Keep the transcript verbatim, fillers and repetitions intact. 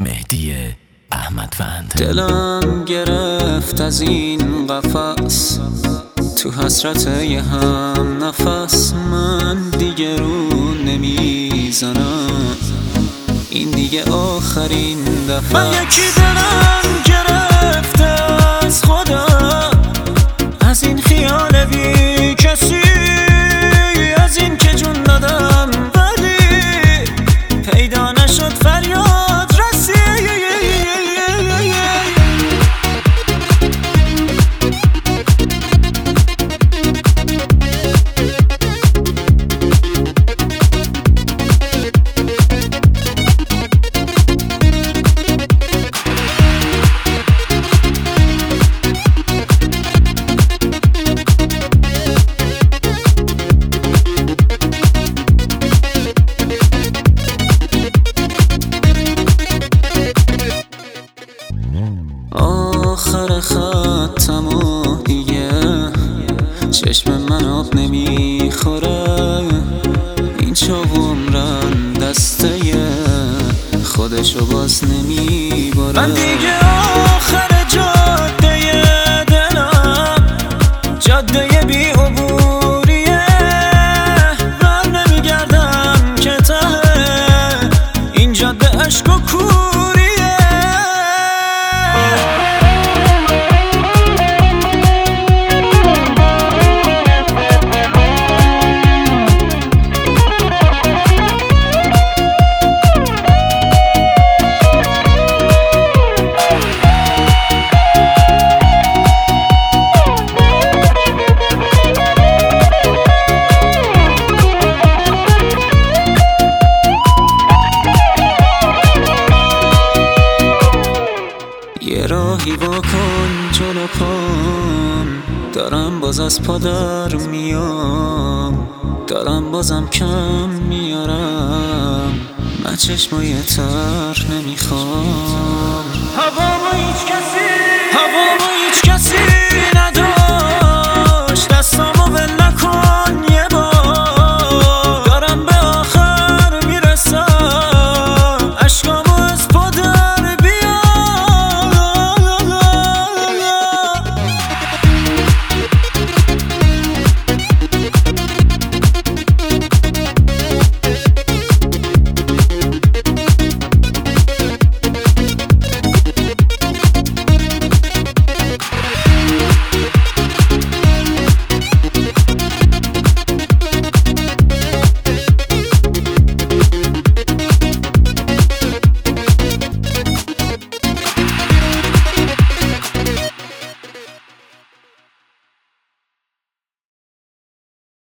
مهدی احمدوند. دلم گرفت از این قفس، تو حسرت یه هم نفس. من دیگه رو نمیزنم، این دیگه آخرین دفعه. من یکی دلم گرفته از خودم، از این خیال بی کسی، از این که جون دادم ولی پیدا نشد فریاد رسی. آخر خطم و دیگه چشم من آب نمیخوره. این چاق عمرم دسته خودشو باز نمیباره. من دیگه آخر جاده دلم، جاده بی عبوریه. بر نمیگردم که ته این جاده عشق و کوریه. یه راهی واکن جلو پام، دارم باز از پا در میام. دارم بازم کم میارم، من چشمای تر نمیخوام. هوا با هیچ کسی